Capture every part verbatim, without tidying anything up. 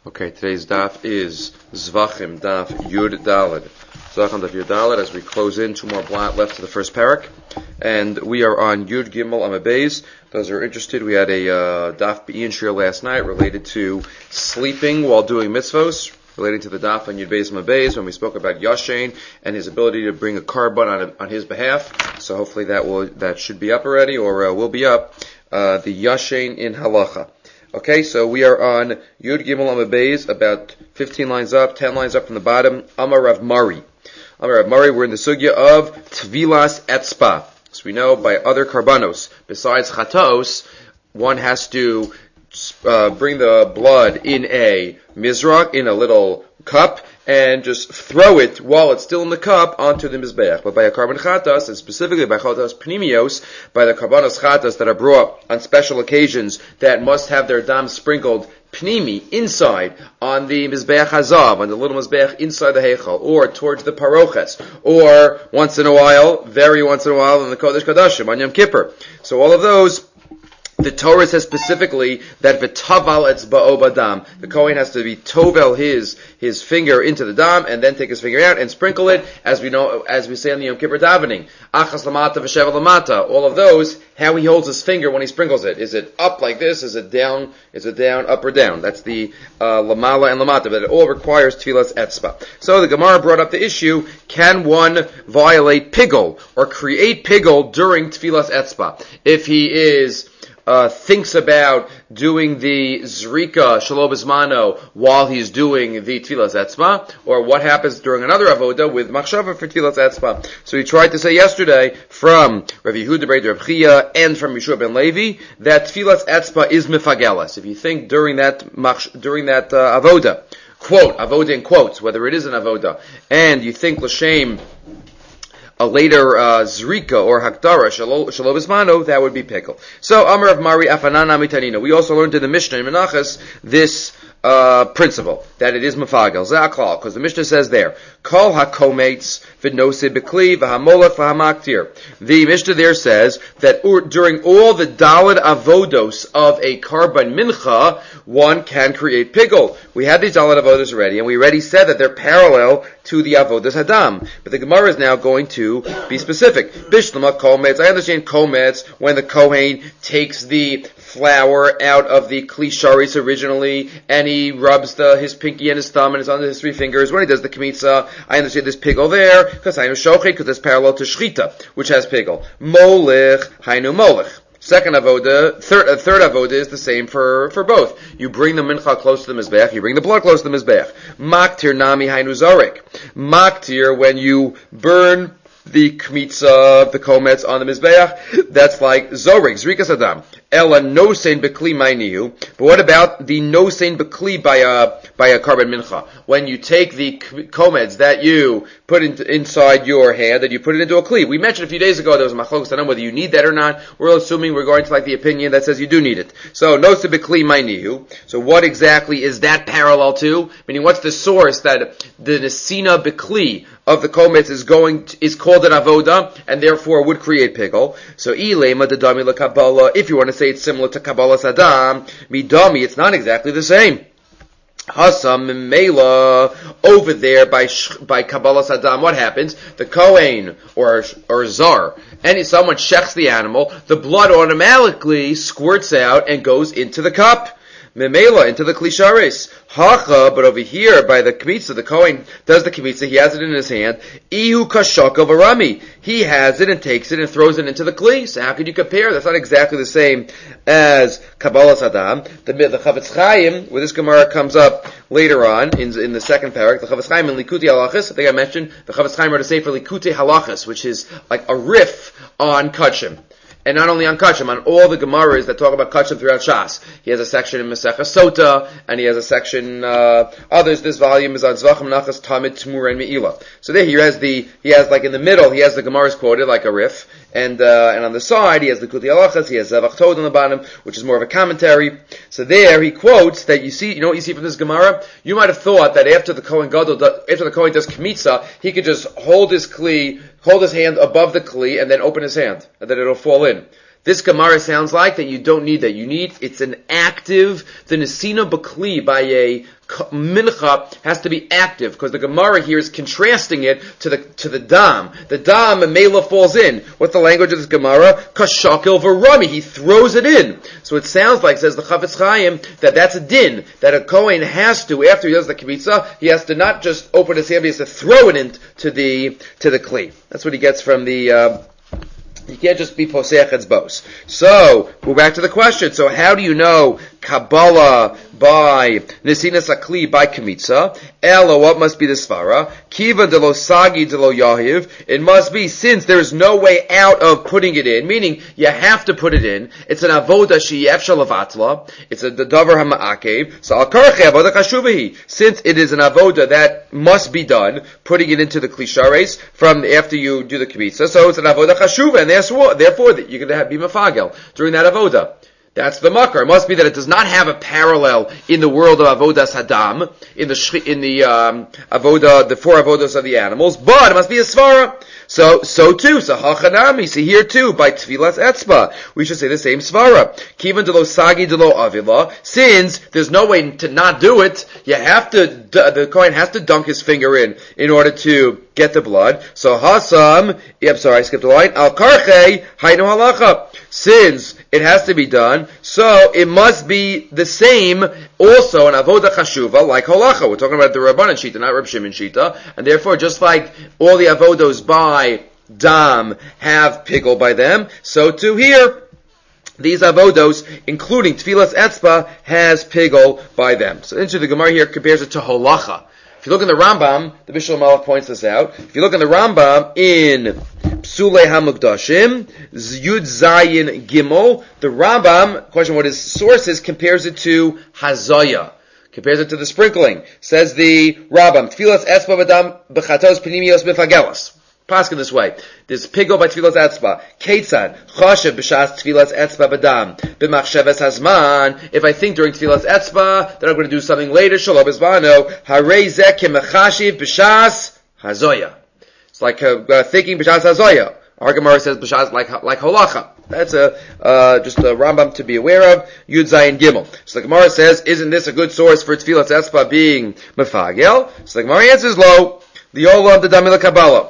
Okay, today's daf is Zvachim, daf Yud Daled. Zvachim, daf Yud Daled, as we close in, two more blot left to the first parak. And we are on Yud Gimel Amabeis. Those who are interested, we had a uh, daf Be'in Shir last night related to sleeping while doing mitzvos, relating to the daf on Yud Beis Amabeis, when we spoke about Yashain and his ability to bring a carbon on, on his behalf. So hopefully that will that should be up already, or uh, will be up. Uh, the Yashain in Halacha. Okay, so we are on Yud Gimel Amabeis, about fifteen lines up, ten lines up from the bottom. Amar Rav Mari. Amar Rav Mari, we're in the sugya of Tvilas Etzpa. So we know by other karbanos, besides Chatos, one has to uh, bring the blood in a mizrach, in a little cup, and just throw it while it's still in the cup onto the mizbeach. But by a carbon chatas, and specifically by chatas pnimios, by the karbanos chatas that are brought on special occasions that must have their dam sprinkled pnimi, inside, on the mizbeach hazav, on the little mizbeach inside the heichal, or towards the paroches, or once in a while, very once in a while, in the Kodesh Kodashim, on Yom Kippur. So all of those, the Torah says specifically that v'taval etzba'o badam. The Kohen has to be tovel his his finger into the dam and then take his finger out and sprinkle it, as we know, as we say in the Yom Kippur davening. Achas lamata v'sheva lamata. All of those, how he holds his finger when he sprinkles it. Is it up like this? Is it down? Is it down, up or down? That's the uh, lamala and lamata. But it all requires tefillas etzba. So the Gemara brought up the issue: can one violate pigol or create pigol during tefillas etzba if he is Uh, thinks about doing the zrika shelo bismano while he's doing the tefillas etzba, or what happens during another avoda with machshava for tefillas etzba. So he tried to say yesterday from Rav Yehuda Brei Rav Chia and from Yeshua ben Levi that tefillas etzba is mifagelas. If you think during that during that uh, avoda, quote avoda in quotes, whether it is an avoda, and you think l'shem a later uh, zrika or hakdara shelo bismano, that would be pickle. So Amar of Mari Afanana Mitanina. We also learned in the Mishnah in Menachos this uh, principle that it is mafagel zaklal, because the Mishnah says there kol hakometz v'nose bekli v'hamolach v'hamaktir. The Mishnah there says that or, during all the daled avodos of a karban mincha, one can create pigol. We had these daled avodos already, and we already said that they're parallel to the avodas hadam. But the Gemara is now going to be specific. Bishlama kometz. I understand kometz when the kohen takes the flour out of the klisharis originally, and he rubs the his pinky and his thumb and his under his three fingers when he does the kmitza. I understand this pigol there because I know shochet, because it's parallel to shchita, which has pigol. Molich hainu molich. Second avoda, third, uh, third avoda is the same for, for both. You bring the mincha close to the mizbeach, you bring the blood close to the mizbeach. Maktir nami hainu zorik. Maktir, when you burn the kmitza, the kometz on the mizbeach, that's like zorik, zrikas adam. Ela nosein bekli mainihu. But what about the nosein bekli by a by a carbon mincha? When you take the kometz that you put in, inside your hand and you put it into a kli. We mentioned a few days ago there was a machlokes on whether you need that or not. We're assuming we're going to like the opinion that says you do need it. So nosein bekli mainihu. So what exactly is that parallel to? Meaning, what's the source that the nesina bekli of the kometz is going to, is called an avoda and therefore would create pickle? So ilema dedami la kabbalah. If you want to say it's similar to Kabbalah Sadam, midami, it's not exactly the same. Hasam Mela, over there by by Kabbalah Sadam, what happens? The Kohen or or Zar, and someone shechs the animal, the blood automatically squirts out and goes into the cup. Memela, into the klisharis. Hacha, but over here, by the kmitza, the Kohen does the kmitza, he has it in his hand. Ihu kashaka varami. He has it and takes it and throws it into the kli. So how can you compare? That's not exactly the same as Kabbalah Sadam. The, the Chavetz Chaim, where this Gemara comes up later on, in, in the second parak, the Chavetz Chaim in Likutei Halachos, I think I mentioned, the Chavetz Chaim wrote a sefer Likutei Halachos, which is like a riff on Kachim. And not only on Kachim, on all the Gemaras that talk about Kachim throughout Shas. He has a section in Masechah Sota, and he has a section, uh, others. This volume is on Zvachim Nachas, Tamid, Tmur, and Me'ilah. So there he has the, he has like in the middle, he has the Gemaras quoted like a riff, and, uh, and on the side, he has the Likutei Halachos, he has Zevach Tod on the bottom, which is more of a commentary. So there he quotes that you see, you know what you see from this Gemara? You might have thought that after the Kohen Gadol, after the Kohen does Kmitza, he could just hold his Kli, hold his hand above the Kli, and then open his hand, and then it'll fall in. This Gemara sounds like that you don't need that. You need, it's an active, the Nesina Bakli by a mincha has to be active, because the Gemara here is contrasting it to the to the dam. The dam, and Mela falls in. What's the language of this Gemara? Kashakil v'rami. He throws it in. So it sounds like, says the Chafetz Chaim, that that's a din, that a Kohen has to, after he does the kibitza, he has to not just open his hand, he has to throw it into the, to the kli. That's what he gets from the, uh, you can't just be poseach etzbos. So, we're back to the question. So how do you know Kabbalah by Nesinas Akli by Kemitza? Ella, what must be the svara? Kiva de lo sagi de lo yahiv. It must be, since there is no way out of putting it in, meaning you have to put it in. It's an avoda sheyef shalavatla. It's a the davar hama'akev. So al karche avoda chashuvahi. Since it is an avoda that must be done, putting it into the klishares from after you do the Kemitza. So it's an avoda chashuva, and therefore, therefore that you're going to have be mafagel during that avoda. That's the makar. It must be that it does not have a parallel in the world of avodas hadam, in the in the um, avoda, the four avodas of the animals, but it must be a svara. So, so too, so hachanami, see here too, by tfilas etzba, we should say the same svara. Kivan de lo sagi de lo avila, since there's no way to not do it, you have to, the Kohen has to dunk his finger in, in order to get the blood. So hasam, I'm sorry, I skipped a line, al karche, haynu halacha. Since it has to be done, so it must be the same also in avoda chashuva, like halacha. We're talking about the Rabbanan Shita, not Reb Shimon Shita, and therefore just like all the avodos by dam have pigul by them, so too here, these avodos, including tfilas etzba, has pigul by them. So into the Gemara here compares it to halacha. If you look in the Rambam, the Bishul Malach points this out. If you look in the Rambam in Psulei HaMukdashim, Yud Zayin Gimel, the Rambam, question what his source is, compares it to Hazaya. Compares it to the sprinkling. Says the Rambam, Tfilas Etzba V'dam B'chatos Pnimios B'fagelas. Paskin this way. There's pigul by tfilas etzba. Ketzad chashev b'shas tfilas etzba b'dam b'machsheves hazman. If I think during tfilas etzba that I'm going to do something later, shalom bezvano harei zeh kemechashiv b'shas hazoya. It's like uh, uh, thinking b'shas hazoya. Our Gemara says b'shas like like holacha. That's a uh, just a Rambam to be aware of. Yud Zayin Gimel. So the Gemara says, isn't this a good source for tfilas etzba being mefagel? So the Gemara answers, lo the olam the damila kabbalah.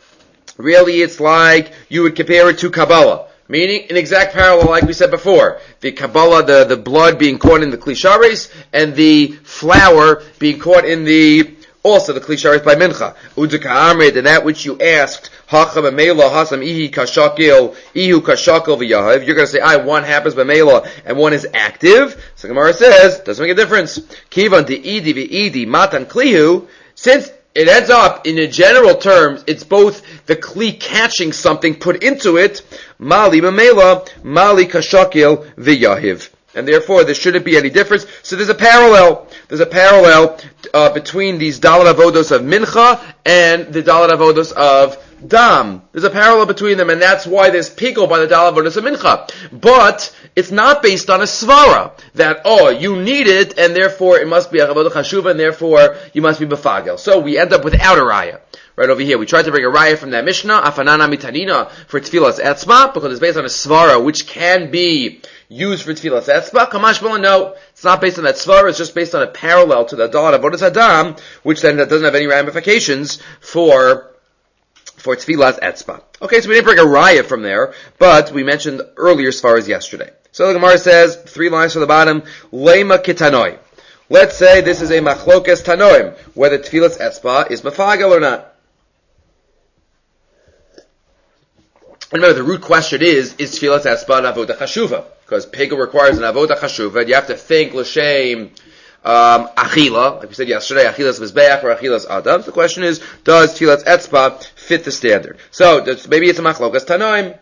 Really, it's like you would compare it to Kabbalah, meaning an exact parallel, like we said before. The Kabbalah, the, the blood being caught in the klishares, and the flour being caught in the, also the klishares by mincha. Udika amrid, and that which you asked, hacham amela hasam ihi kashakil, ihu kashakil v'yahav. You're going to say, I, one happens by mela, and one is active. So Gemara says, doesn't make a difference. Kivan de'idi v'idi matan klihu, since it ends up, in a general terms, it's both the kli catching something put into it, mali mamela, mali kashakil v'yahiv. And therefore, there shouldn't be any difference. So there's a parallel. There's a parallel uh, between these dalet avodos of mincha and the dalet avodos of dam. There's a parallel between them, and that's why there's pigul by the dalet avodos of mincha. But it's not based on a svara that, oh, you need it, and therefore it must be a avodah chashuva, and therefore you must be befagel. So we end up without a raya. Right over here, we tried to bring a raya from that Mishnah, afanana mitanina, for tfilas etzba, because it's based on a svara, which can be used for tfilas etzba. Kamash b'la, no, it's not based on that svara, it's just based on a parallel to the dalet avodas hadam, which then doesn't have any ramifications for for tfilas etzba. Okay, so we didn't bring a raya from there, but we mentioned earlier as far as yesterday. So the Gemara says, three lines from the bottom, Lema kitanoi. Let's say this is a machlokes tanoim, whether tfilas etzba is mafagel or not. Remember, the root question is, is tfilas etzba an avodah chashuva? Because pigul requires an avodah chashuva, and you have to think l'shem um, achila, like we said yesterday, achilas mizbeach or achilas adam. So the question is, does tfilas etzba fit the standard? So, maybe it's a machlokas tanoim.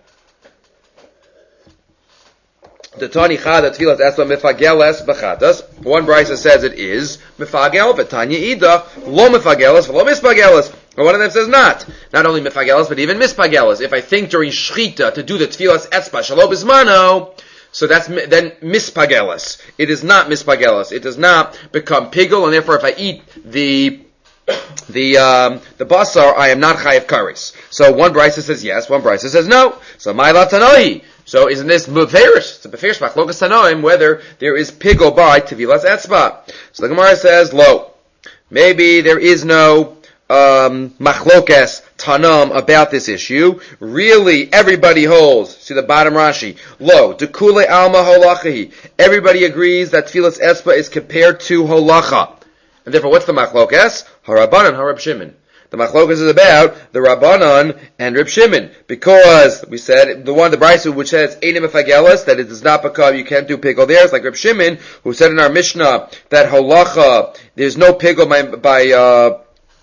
The Tani Chada Tfilas Etzba Mefageles Bechatas. One brisa says it is Mefagel, but Tanya Ida Lo Mefageles, Lo Mispageles. And one of them says not. Not only Mefageles, but even Mispageles. If I think during Shchita to do the Tfilas Etzba Shalom Bismano, so that's then Mispageles. It is not Mispageles. It does not become pigul, and therefore if I eat the the um, the basar, I am not chayiv kares. So one brisa says yes, one brisa says no. So my latanoi. So isn't this Beferish? It's a Beferish Machlokas Tanoim, whether there is Pigel by Tevilas Etzba. So the Gemara says, Lo. Maybe there is no um, Machlokas Tanam about this issue. Really, everybody holds. See the bottom Rashi. Lo. Dekule Alma Holachahi. Everybody agrees that Tevilas Etzba is compared to Holacha. And therefore, what's the Machlokas? Harabanan, Harab Shimon. The Machlokas is about the Rabbanan and Reb Shimon, because we said the one the Brisa which says Einim Efagelis, that it does not become you can't do pigel there. It's like Reb Shimon who said in our Mishnah that holacha there's no pigel by, by uh,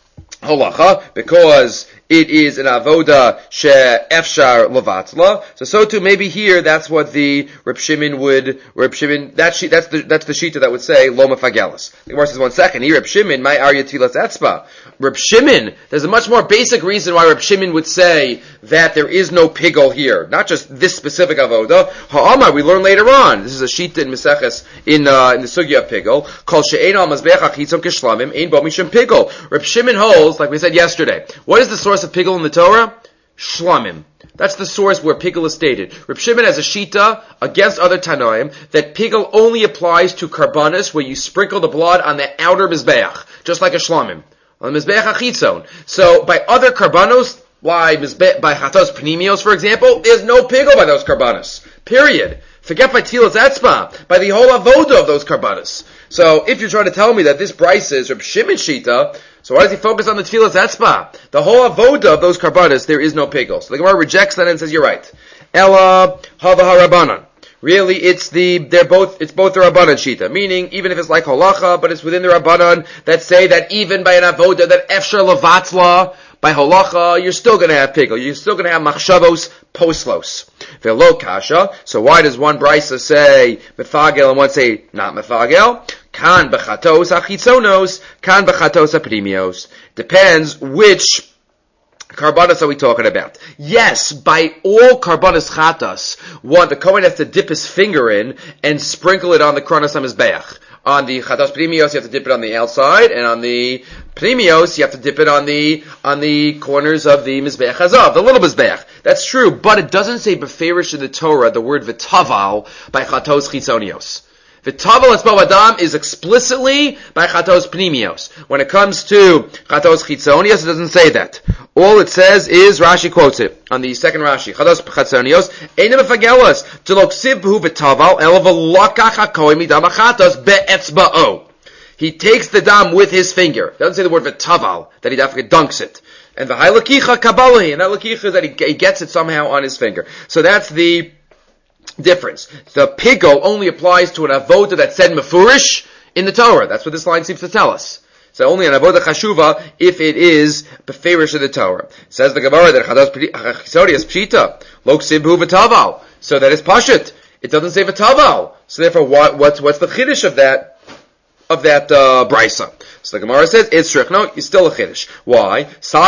holacha because it is an avoda she efshar levatla. So so too maybe here that's what the Reb Shimon would Reb Shimon that she, that's the that's the shita that would say lo mefagelis. The Gemara says one second here Reb Shimon my arya tilas etzba. Reb Shimon, there's a much more basic reason why Reb Shimon would say that there is no pigel here, not just this specific avoda. Ha'amar we learn later on. This is a shita in Meseches in uh, in the sugya of pigel. Kol she'ein al mazbeach achitzon kishlamim ein bo mishum pigel. Reb Shimon holds, like we said yesterday. What is the source of pigel in the Torah? Shlamim. That's the source where pigel is stated. Reb Shimon has a shita against other Tanoim that pigel only applies to karbanis where you sprinkle the blood on the outer mizbeach, just like a shlamim. On the mizbeach achitzon. So by other karbanos, why by chatos pnimios, for example, there's no pigel by those karbanos. Period. Forget by tilas etzba, by the whole avoda of those karbanos. So if you're trying to tell me that this Bryce is Reb Shimon shita, so why does he focus on the tefillas etzba? The whole avoda of those karbanos, there is no pigel. So the Gemara rejects that and says you're right. Ella hava harabanan. Really, it's the, they're both, it's both the Rabbanan Shita. Meaning, even if it's like Holacha, but it's within the Rabbanan that say that even by an Avoda, that Efshar Levatzla, by Holacha, you're still gonna have Pigel. You're still gonna have Machshavos Poslos. Velo Kasha. So why does one Brisa say Mefagel and one say not Mefagel? Kan Bechatos Achitzonos, Kan Bechatos Aprimios. Depends which Karbanos are we talking about? Yes, by all karbanos chatas, one, the Kohen has to dip his finger in and sprinkle it on the kronos hamizbeach. On the chatas primios, you have to dip it on the outside, and on the primios, you have to dip it on the, on the corners of the mizbeach hazav, the little mizbeach. That's true, but it doesn't say beferish in the Torah, the word v'taval, by chatos chitzonios. V'taval espo adam is explicitly by chatos pnimios. When it comes to chatos chitzonios, it doesn't say that. All it says is, Rashi quotes it, on the second Rashi, chatos chitzonios, einem efagelos, tloksiv hu v'taval, el v'lokach hakohen midam chatos be'etzba'o. He takes the dam with his finger. It doesn't say the word v'taval, that he definitely dunks it. And v'hai lakicha kabalahi, and that lakicha is that he, he gets it somehow on his finger. So that's the difference. The pigel only applies to an avoda that said mefurish in the Torah. That's what this line seems to tell us. So only an avoda chashuva if it is beferish in the Torah. Says the Gemara that chadas chisonios pshita lo ksibhu v'taval. So that is pashut. It doesn't say v'taval. So therefore, what, what's what's the chiddush of that of that uh, brisa? So the Gemara says, it's trich. No, it's still a chiddush. Why?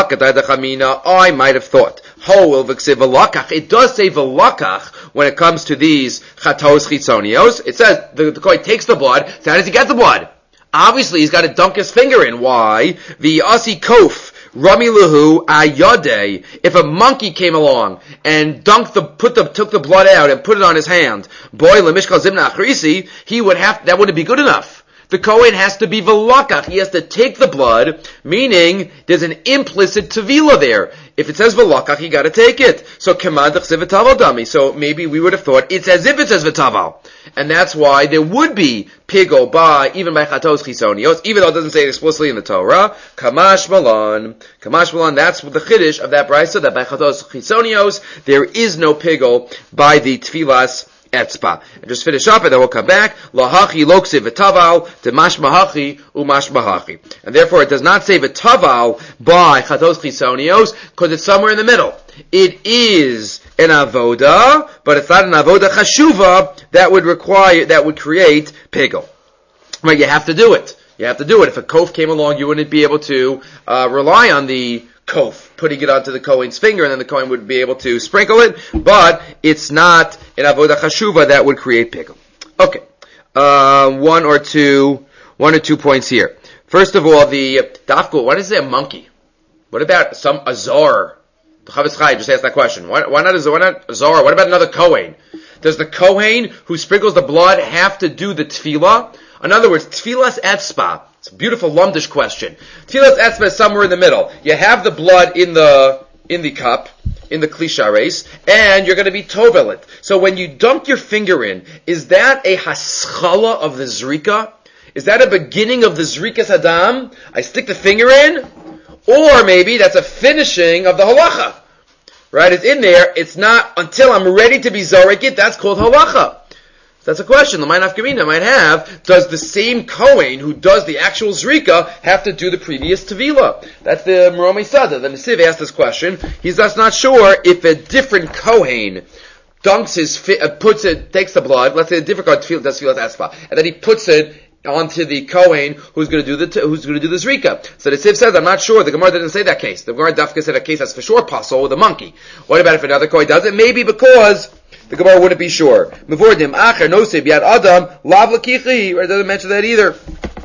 I might have thought. It does say velakach when it comes to these chatos chitzonios. It says, the, the kohen takes the blood. So how does he get the blood? Obviously, he's got to dunk his finger in. Why? The asi kof. Rami luhu ayode. If a monkey came along and dunked the, put the, took the blood out and put it on his hand, boy, lemishkal zimna achrisi, he would have, that wouldn't be good enough. The Kohen has to be velakach. He has to take the blood, meaning there's an implicit tevila there. If it says velakach, you got to take it. So kemad d'chsev v'taval dami. So maybe we would have thought it's as if it says v'taval, and that's why there would be pigel by even by chatos chisonios, even though it doesn't say it explicitly in the Torah. Kamash malan, kamash malan. That's the chiddush of that brisa that by chatos chisonios there is no pigel by the tfilas etzba. And just finish up, and then we'll come back. Lahachi loksiv v'taval demash mahachi umash mahachi. And therefore, it does not say v'taval by chatos chisonios because it's somewhere in the middle. It is an avoda, but it's not an avoda chashuva that would require that would create pigel. Right? You have to do it. You have to do it. If a kof came along, you wouldn't be able to uh, rely on the kof, putting it onto the Kohen's finger, and then the Kohen would be able to sprinkle it, but it's not an avodah chashuva that would create pigel. Okay, uh, one or two, one or two points here. First of all, the dafku, why does it say a monkey? What about some azar? The Chavetz Chaim just asked that question. Why, why not? Why not Zohar? What about another Kohen? Does the Kohen who sprinkles the blood have to do the tefillah? In other words, tefillas etzba. It's a beautiful lumdish question. Tefillas etzba is somewhere in the middle. You have the blood in the in the cup, in the klishares, and you're going to be tovel it. So when you dunk your finger in, is that a haschala of the zrika? Is that a beginning of the zrikas adam? I stick the finger in? Or maybe that's a finishing of the halacha. Right? It's in there. It's not until I'm ready to be zorek it. That's called halacha. That's a question. The Mein Afkamina might have, does the same Kohen who does the actual zrika have to do the previous tevilah? That's the Meromei Sada. The Nesiv asked this question. He's just not sure if a different Kohen dunks his, fi- uh, puts it, takes the blood, let's say a different Kohen does tevilah espa, and then he puts it onto the Kohen who's going to do the who's going to do the zrika. So the Siv says, I'm not sure. The Gemara didn't say that case. The Gemara Dafka said a case that's for sure possible with a monkey. What about if another Kohen does it? Maybe because the Gemara wouldn't be sure. Mevordim acher nosib yad adam lav lakichi. It doesn't mention that either.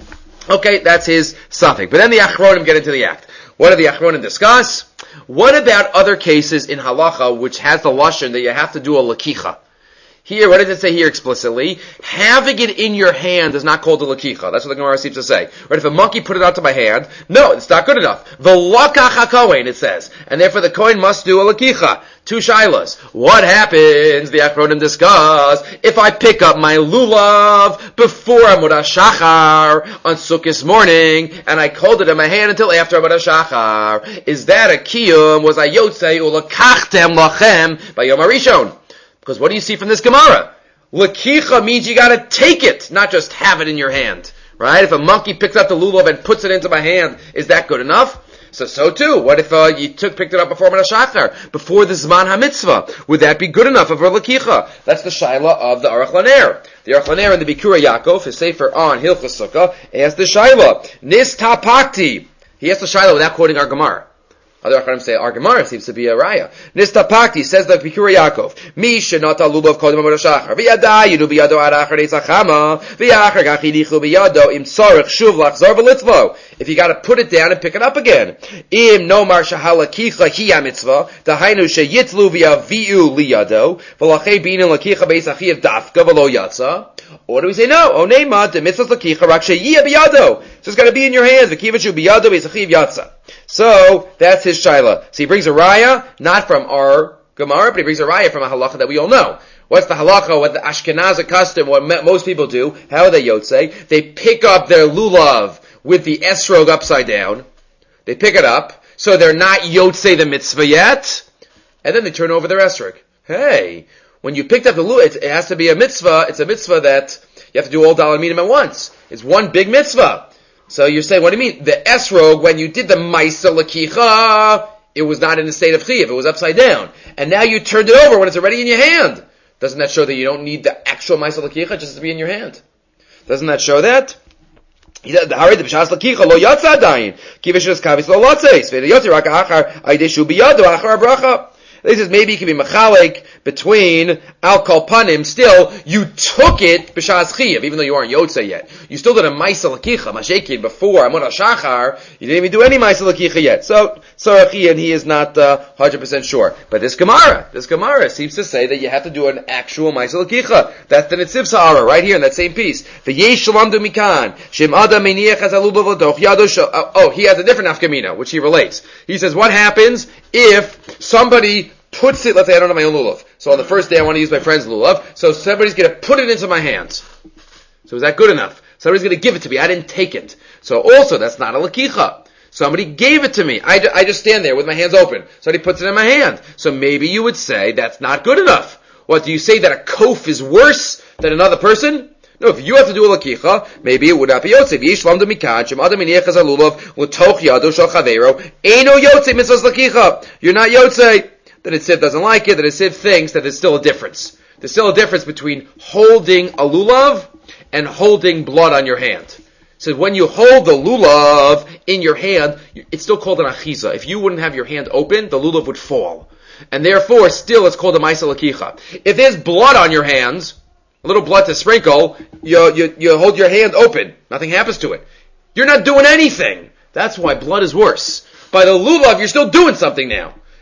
Okay, that's his suffix. But then the Achronim get into the act. What do the Achronim discuss? What about other cases in halacha which has the lashon that you have to do a lakicha? Here, what does it say here explicitly? Having it in your hand is not called a lakicha. That's what the Gemara seems to say. Right? If a monkey put it onto my hand, no, it's not good enough. V'lakach hakohen, it says. And therefore the kohen must do a lakicha. Two shilas. What happens, the Achronim discuss, if I pick up my lulav before Amud HaShachar on Sukkot morning, and I hold it in my hand until after Amud HaShachar? Is that a kiyum? Was I yotzei ulakachtem lachem by Yom HaRishon? Because what do you see from this Gemara? Lakicha means you gotta take it, not just have it in your hand. Right? If a monkey picks up the lulav and puts it into my hand, is that good enough? So, so too. What if uh, you took picked it up before Amud HaShachar, before the Zman HaMitzvah? Would that be good enough of a lakicha? That's the shaila of the Aruch LaNer. The Aruch LaNer in the Bikura Yaakov, his sefer on Hilchos Sukkah, asks the shaila, Nis tapakti. He asked the shaila without quoting our Gemara. Other Acharim say our Gemara seems to be a raya. Nistapakti says the Bikura Yaakov. Mi shenata lulav kodim Amud HaShachar. V'yada yidu biyado ad achar eitzachama. V'yachar gachidichu biyado im tzorech shuv lachzor v'litzvo. If you got to put it down and pick it up again. Im nomar shahalakicha hiya mitzvah. Dahainu sheyitlu v'yaviu liyado. V'lachei binin lakicha beisachiv dafka v'lo yatsa. Or do we say no? O neima de mitzvah lakicha rak sheyiyah biyado. So it's got to be in your hands. V'kivachu biyado beisachiv yatsa. So, that's his shaila. So he brings a raya, not from our Gemara, but he brings a raya from a halacha that we all know. What's the halacha, what the Ashkenazi custom, what most people do, how are they yotzei? They pick up their lulav with the esrog upside down. They pick it up, so they're not yotzei the mitzvah yet, and then they turn over their esrog. Hey, when you picked up the lulav, it has to be a mitzvah, it's a mitzvah that you have to do all daled minim at once. It's one big mitzvah. So you're saying, what do you mean? The esrog, when you did the maisa lakicha, it was not in a state of chiyuv, it was upside down. And now you turned it over when it's already in your hand. Doesn't that show that you don't need the actual maisa lakicha just to be in your hand? Doesn't that show that? He said, "Hari the b'shas lakicha lo yatsa adayin, kivishas kavis lo latzeis, ve'yotzi rak achar aydeshu biyado achar bracha." He says maybe it can be mechalek between al kol panim. Still, you took it b'shas chiyuv, even though you aren't yotze yet. You still did a ma'isa lakicha, mashekin before Amud HaShachar. You didn't even do any ma'isa lakicha yet. So, Sarachi, and he is not uh, one hundred percent sure. But this Gemara, this Gemara seems to say that you have to do an actual ma'isa lakicha. That's the Netziv Sa'ara right here in that same piece. V'yesh shalom du mikan shem adam meniach has alulav ladoch yado shel. Oh, he has a different nafkamina, which he relates. He says, what happens if somebody puts it, let's say I don't have my own lulav. So on the first day I want to use my friend's lulav, so somebody's going to put it into my hands. So is that good enough? Somebody's going to give it to me. I didn't take it. So also, that's not a lakicha. Somebody gave it to me. I, I just stand there with my hands open. Somebody puts it in my hand. So maybe you would say that's not good enough. What, do you say that a kof is worse than another person? No, if you have to do a lakicha, maybe it would not be yotze. V'yesh lam d'mikan, shem adam miniach az alulav, l'toch yado shel chaveiro, eino yotze mitzvahs lakicha. You're not yotze. That a Siv doesn't like it, that a Siv thinks that there's still a difference. There's still a difference between holding a lulav and holding blood on your hand. So when you hold the lulav in your hand, it's still called an achiza. If you wouldn't have your hand open, the lulav would fall. And therefore, still it's called a ma'isa lakicha. If there's blood on your hands, a little blood to sprinkle, you, you, you hold your hand open. Nothing happens to it. You're not doing anything. That's why blood is worse. By the lulav, you're still doing something now.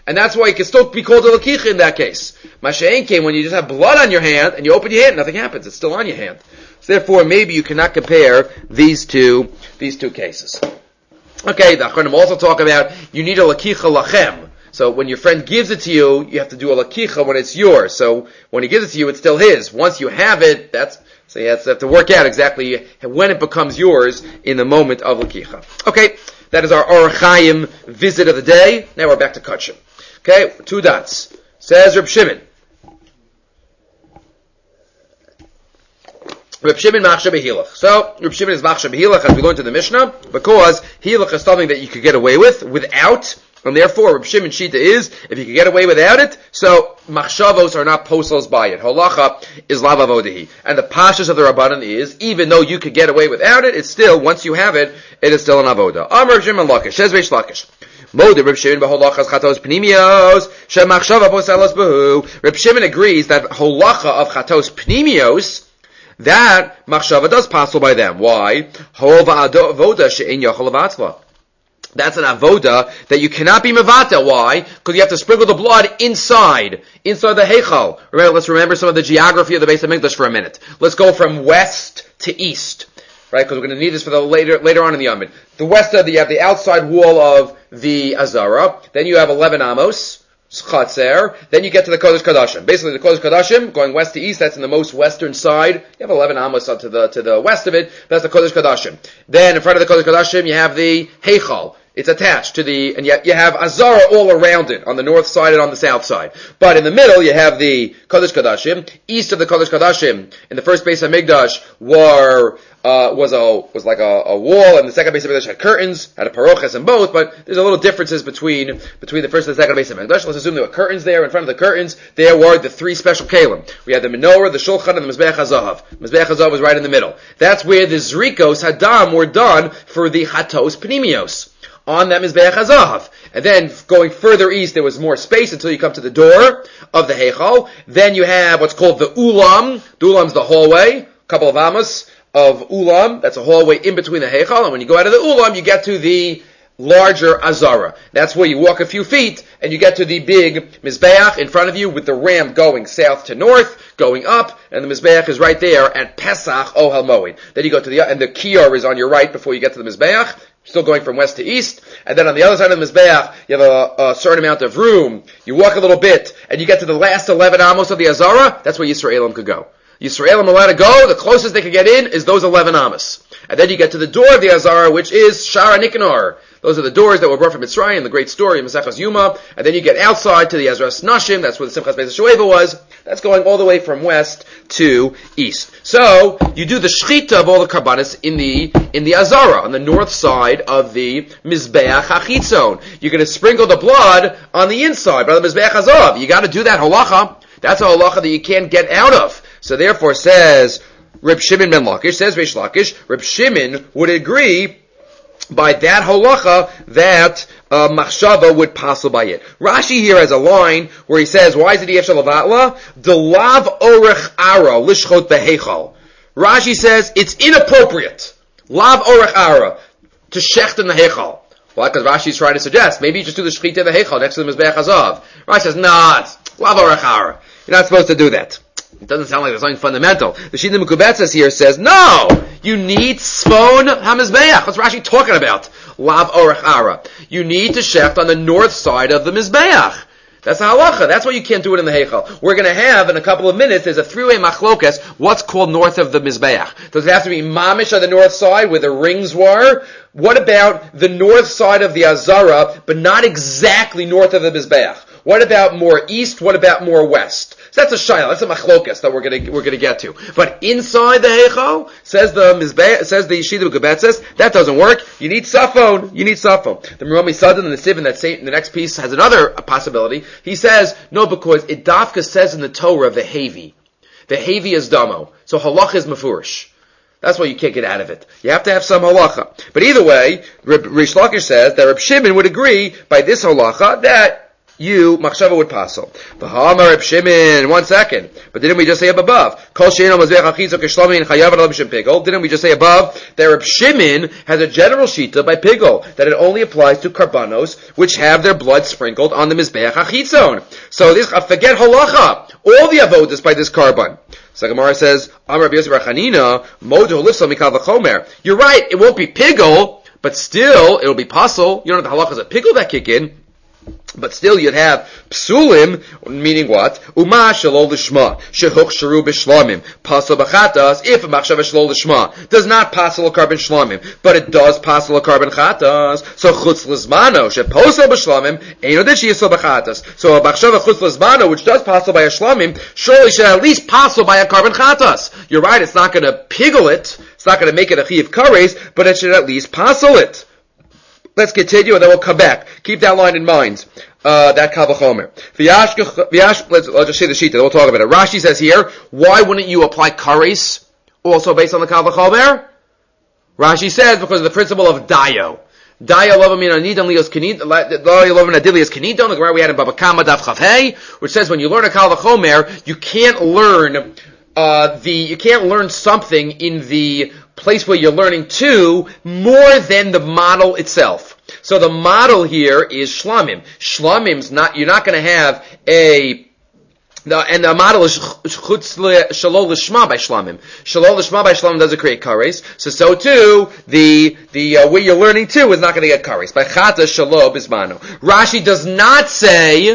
And that's why it can still be called a lakicha in that case. Masha'en came when you just have blood on your hand and you open your hand, nothing happens. It's still on your hand. So therefore, maybe you cannot compare these two these two cases. Okay, the Achronim also talk about you need a lakicha lachem. So when your friend gives it to you, you have to do a lakicha when it's yours. So when he gives it to you, it's still his. Once you have it, that's so you have to, have to work out exactly when it becomes yours in the moment of lakicha. Okay, that is our Orach Chaim visit of the day. Now we're back to Kachim. Okay, two dots. Says Reb Shimon. Reb Shimon machshav b'hilach. So Reb Shimon is machshav b'hilach as we learned in the Mishnah because hilach is something that you could get away with without, and therefore Reb Shimon shita is if you could get away without it. So machshavos are not posels by it. Holacha is lav avodahi, and the pashas of the Rabbanan is even though you could get away without it, it's still once you have it, it is still an avoda. Amar Reb Shimon Lakish. Says Reish Lakish. Reb Shimon agrees that holacha of chatos pnimios, that machshava does passel by them. Why? That's an avoda that you cannot be mevata. Why? Because you have to sprinkle the blood inside, inside the heichal. Remember, let's remember some of the geography of the Beis HaMikdash for a minute. Let's go from west to east. Right, because we're going to need this for the later later on in the Yomid. The west of the, you have the outside wall of the Azara. Then you have eleven amos, Chatzer. Then you get to the Kodesh Kodashim. Basically, the Kodesh Kodashim, going west to east, that's in the most western side. You have eleven amos to the to the west of it. That's the Kodesh Kodashim. Then in front of the Kodesh Kodashim, you have the Heichal. It's attached to the, and yet you have Azara all around it, on the north side and on the south side. But in the middle, you have the Kodesh Kodashim. East of the Kodesh Kodashim, in the first Beis HaMikdash, were, uh, was a, was like a, a wall, and the second Beis HaMikdash had curtains, had a paroches in both, but there's a little differences between, between the first and the second Beis HaMikdash. Let's assume there were curtains there. In front of the curtains, there were the three special kalim. We had the menorah, the shulchan, and the Mizbeach HaZahav. Mizbeach HaZahav was right in the middle. That's where the zrikos hadam were done for the chatos pnimios. On them is Mizbeach HaZahav. And then going further east, there was more space until you come to the door of the Heichal. Then you have what's called the Ulam. The Ulam's the hallway. A couple of amos of Ulam. That's a hallway in between the Heichal. And when you go out of the Ulam, you get to the larger Azara. That's where you walk a few feet and you get to the big Mizbeach in front of you with the ram going south to north, going up, and the Mizbeach is right there at Pesach Ohel Moed. Then you go to the, and the Kiyar is on your right before you get to the Mizbeach. Still going from west to east, and then on the other side of the Mizbeach, you have a, a certain amount of room. You walk a little bit, and you get to the last eleven amos of the Azara. That's where Yisraelim could go. Yisraelim are allowed to go. The closest they could get in is those eleven amos. And then you get to the door of the Azara, which is Shara Nikanor. Those are the doors that were brought from Mitzrayim, the great story of Maseches Yuma. And then you get outside to the Ezras Nashim. That's where the Simchas Beis HaShoeva was. That's going all the way from west to east. So you do the shchita of all the karbanis in the in the Azara, on the north side of the Mizbeach HaChitzon. You're going to sprinkle the blood on the inside, by the Mizbeach HaZahav. You got to do that halacha. That's a halacha that you can't get out of. So therefore, says Reb Shimon ben Lakish, says Reish Lakish, Reb Shimon would agree by that halacha that uh, machshava would passel by it. Rashi here has a line where he says, why is it Yefshel Lavatla? Delav orech ara lishchot behechal. Rashi says it's inappropriate. Lav orech ara to shecht in the hechal. Why? Because Rashi is trying to suggest maybe you just do the shechita in the hechal next to the Mizbeach HaZahav. Rashi says, nah, it's lav orech ara. You're not supposed to do that. It doesn't sound like there's something fundamental. The Shita Mekubetzes here says, no! You need Sfon HaMizbeach. What's Rashi talking about? Lav Orech Ara. You need to shecht on the north side of the Mizbeach. That's the halacha. That's why you can't do it in the Heichal. We're going to have, in a couple of minutes, there's a three-way machlokas, what's called north of the Mizbeach. Does it have to be mamish on the north side where the rings were? What about the north side of the Azara, but not exactly north of the Mizbeach? What about more east? What about more west? So that's a shayla. That's a machlokas that we're gonna we're gonna get to. But inside the heichal, says the mizbeach, says the Shita Mekubetzes, that doesn't work. You need safon. You need safon. The Merami Sadan and the Siv in that same, in the next piece has another possibility. He says no, because it dafka says in the Torah the hevi. The hevi is damo. So halach is mefurish. That's why you can't get out of it. You have to have some halacha. But either way, Reish Lakish says that Reb Shimon would agree by this halacha that you, machshava would passel. V'ha'amar Reb Shimon, one second. But didn't we just say up above? Kol she'eino mizbeach achitza k'shlomi and chayav al b'shem pigol. Didn't we just say above that Reb Shimon has a general shita by pigol, that it only applies to karbanos which have their blood sprinkled on the mizbeach achitzon. So this, forget halacha. All the avodas by this karban. So Gemara says, Amar Rabbi Yosef bar Chanina, mojo lifso mikal v'chomer. You're right, it won't be pigol, but still, it'll be pasul. You don't have the halachas of pigol that kick in. But still, you'd have psulim, meaning what? Uma shalol l'shma, shehuk sharu b'shlamim, pasal b'chatas, if a machshav shalol l'shma, does not pasal a carbon shlamim, but it does pasal a carbon chatas, so chutz l'zmano, sheposal b'shlamim, eino dishi yisol b'chatas. So a machshav chutz l'zmano, which does pasal by a shlamim, surely should at least pasal by a carbon chatas. You're right, it's not gonna piggle it, it's not gonna make it a chi of kares, but it should at least pasal it. Let's continue and then we'll come back. Keep that line in mind. Uh, that Kavachomer. Let's, let's just say the Shita, then we'll talk about it. Rashi says here, why wouldn't you apply kares also based on the Kavachomer? Rashi says because of the principle of Dayo. Dayo lovamina nidan lios kanidon, Dayo lovamina dilios kanidon, the we had in Baba Kama Daf Chavhei, which says when you learn a Kavachomer, you can't learn, uh, the, you can't learn something in the place where you're learning to more than the model itself. So the model here is shlamim. Shlamim's not, you're not going to have a, the, and the model is chutz shalol l'shma by shlamim. Shalol l'shma by shlamim doesn't create kares. So, so too, the, the, uh, where you're learning to is not going to get kares. By chata shalol bismano. Rashi does not say,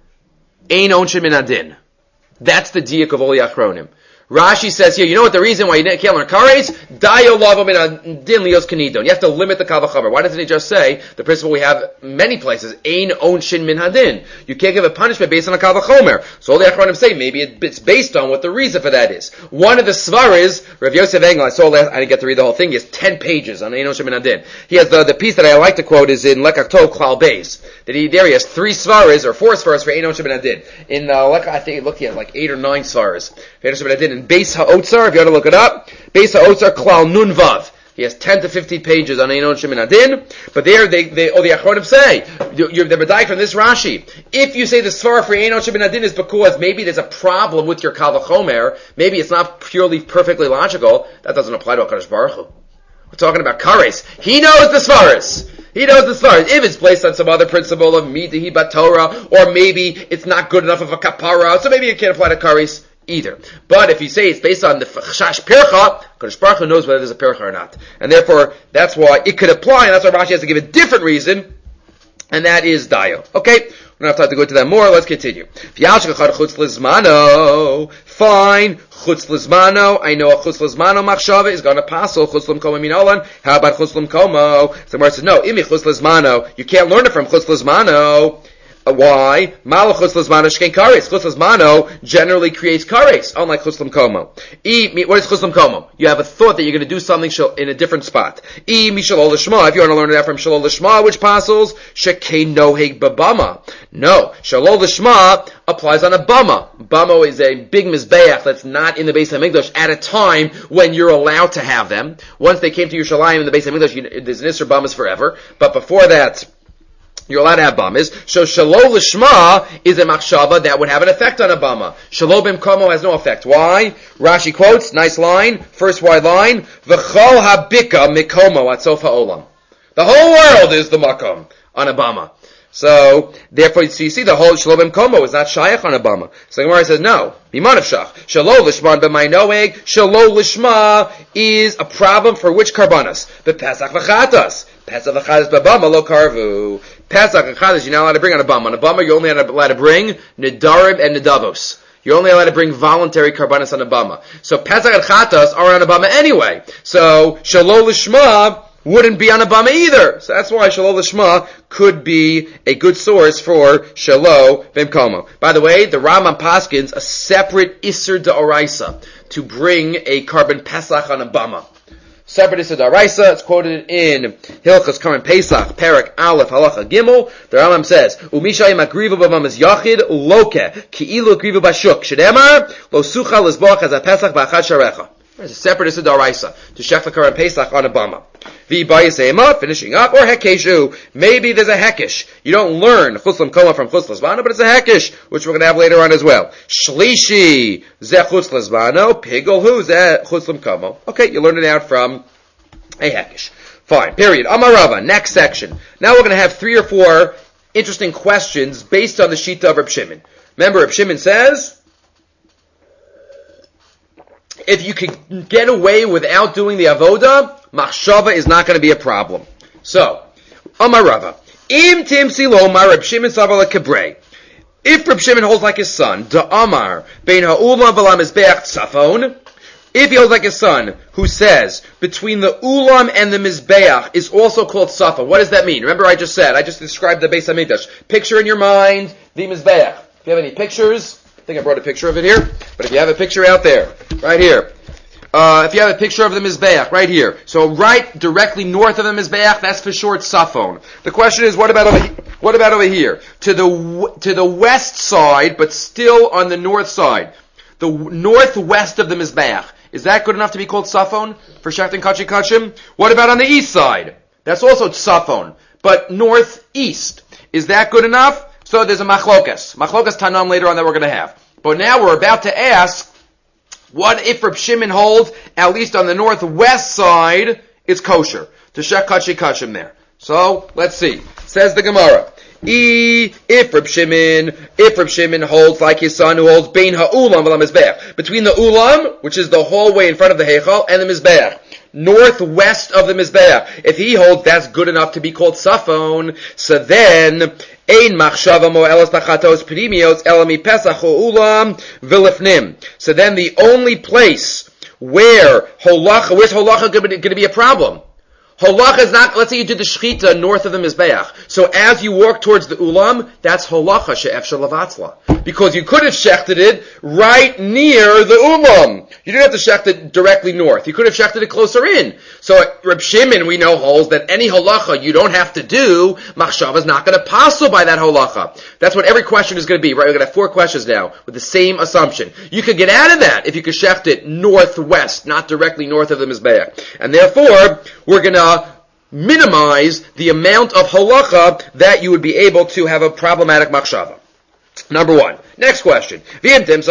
ein onshem min adin. That's the diak of all the achronim. Rashi says here, you know what the reason why you can't learn kares? Dayo lavo min din lios kanidon. You have to limit the kavachamer. Why doesn't he just say the principle we have many places? Ein onshin min hadin. You can't give a punishment based on a kavachomer. So all the achronim say maybe it's based on what the reason for that is. One of the svaris, Rav Yosef Engel, I saw last, I didn't get to read the whole thing. He has ten pages on ein onshin min hadin. He has the the piece that I like to quote is in Lekach Tov Klal Beis. That he there he has three svaris or four svaris for ein onshin min hadin. In uh, Lekach, I think look he has like eight or nine svaris for ein onshin min hadin. In Beis HaOtzar, if you want to look it up, Beis HaOtzar Klal Nun Vav. He has ten to fifteen pages on Ein Onshem Min Adin, but there they, they, oh, the Achronim say, you're the B'dai from this Rashi. If you say the Svara for Ein Onshem Min Adin is because maybe there's a problem with your Kal V'chomer, maybe it's not purely perfectly logical, that doesn't apply to HaKadosh Baruch Hu. We're talking about Kares. He knows the Svaras. He knows the Svaras. If it's placed on some other principle of Midihi Batorah, or maybe it's not good enough of a Kapara, so maybe you can't apply to Kares either. But if you say it's based on the Chash Pircha, Kadosh Baruch Hu knows whether there's a Pircha or not. And therefore, that's why it could apply, and that's why Rashi has to give a different reason, and that is Dayo. Okay? We don't have time to go into that more, let's continue. Fine. Chutz Lizmano, I know a Chutz Lizmano machshava is going to passel Chutz L'mkomo minolan. How about Chutz L'mkomo? So the Gemara says, no, imi Chutz Lizmano, you can't learn it from Chutz Lizmano. Uh, why? Malo Chutz Lizmano shkein kares. Chutz Lizmano generally creates kares, unlike Chutz L'mkomo. I, what is Chutz L'mkomo? You have a thought that you're going to do something in a different spot. I mi shalol l'shma. If you want to learn that from shalol l'shma, which passels shekein noheg babama. No, shalol l'shma applies on a bama. Bama is a big mizbeach that's not in the Beis HaMikdash at a time when you're allowed to have them. Once they came to Yerushalayim in the Beis HaMikdash, you, there's an Isser bamas forever. But before that, you're allowed to have bamas. So shalol l'shma is a machshava that would have an effect on a bama. Shalol b'mkomo has no effect. Why? Rashi quotes, nice line, first wide line, v'chol habika mikomo at sof ha'olam. The whole world is the makom on a bama. So, therefore, so you see the whole Shalom Komo is not Shayach on a bama. So the Gemara says, no. Biman of Shach. Shalom Lishma b'may noeg. Shalom Lishma is a problem for which karbanas? The Pesach v'chatas. Pesach v'chatas b'bama lo karvu. Pesach v'chatas you're not allowed to bring on a bama. On a bama you're only allowed to bring Nidarim and Nidavos. You're only allowed to bring voluntary karbanas on a bama. So Pesach and Chatas are on a bama anyway. So, Shalom Lishma wouldn't be on a bama either. So that's why Shalom Lishma could be a good source for Shalom B'mkomo. By the way, the Rambam paskins a separate Isser D'Oraisa to bring a carbon Pesach on a bama. Separate Isser D'Oraisa, it's quoted in Hilchos Karban Pesach, Perek Aleph, Halacha Gimel. The Rambam says, Umishayim agrivu b'mamas yachid, loke, ki'ilu agrivu b'shuk, shedemar, lo sucha l'zboch as a Pesach b'achad sharecha. There's a separate issa d'oraisa to shech the Korban Pesach on a bama. V'bayisema, finishing up, or hekeshu. Maybe there's a hekesh. You don't learn chutz l'mkoma from chutz l'zmano, but it's a hekesh, which we're going to have later on as well. Shlishi ze chutz l'zmano, pigol hu ze chutz l'mkoma. Okay, you learned it out from a hekesh. Fine. Period. Amarava. Next section. Now we're going to have three or four interesting questions based on the shita of Reb Shimon. Remember, Reb Shimon says, if you can get away without doing the avoda, machshava is not going to be a problem. So, Amar Rava, im timsi lomar Reb Shimon savala kebrei. If Reb Shimon holds like his son, da Amar bein ha'ulam v'lam mizbeach tzafon. If he holds like his son, who says between the ulam and the mizbeach is also called safa. What does that mean? Remember, I just said I just described the Beis Hamikdash. Picture in your mind the mizbeach. If you have any pictures. I think I brought a picture of it here, but if you have a picture out there, right here, uh, if you have a picture of the Mizbeach, right here, so right directly north of the Mizbeach, that's for short Safon. The question is, what about over here? What about over here? To the, to the west side, but still on the north side. The northwest of the Mizbeach. Is that good enough to be called Safon for Shechting Kachi Kachim? What about on the east side? That's also Safon, but northeast. Is that good enough? So there's a machlokas. Machlokas Tanam later on that we're going to have. But now we're about to ask, what if Reb Shimon holds, at least on the northwest side, it's kosher? To Shech Kachi Kachim there. So, let's see. Says the Gemara. E, if Reb Shimon, if Reb Shimon holds like his son who holds Bein ha'ulam v'lam mizbeach. Between the ulam, which is the hallway in front of the heichal, and the mizbeach. Northwest of the mizbeach. If he holds that's good enough to be called safon, so then ein machshava mo'elas tachatos primios elami pesach ulam v'lifnim. So then the only place where holacha, where's holacha going to be a problem? Holacha is not, let's say you did the shechita north of the Mizbeach. So as you walk towards the ulam, that's holacha she'ef shalavatzla. Because you could have shechted it right near the ulam. You didn't have to shecht it directly north. You could have shechted it closer in. So Reb Shimon, we know, holds that any holacha you don't have to do, machshava is not going to passel by that holacha. That's what every question is going to be, right? We're going to have four questions now with the same assumption. You could get out of that if you could shecht it northwest, not directly north of the Mizbeach. And therefore, we're going to minimize the amount of halacha that you would be able to have a problematic machshava. Number one. Next question. And what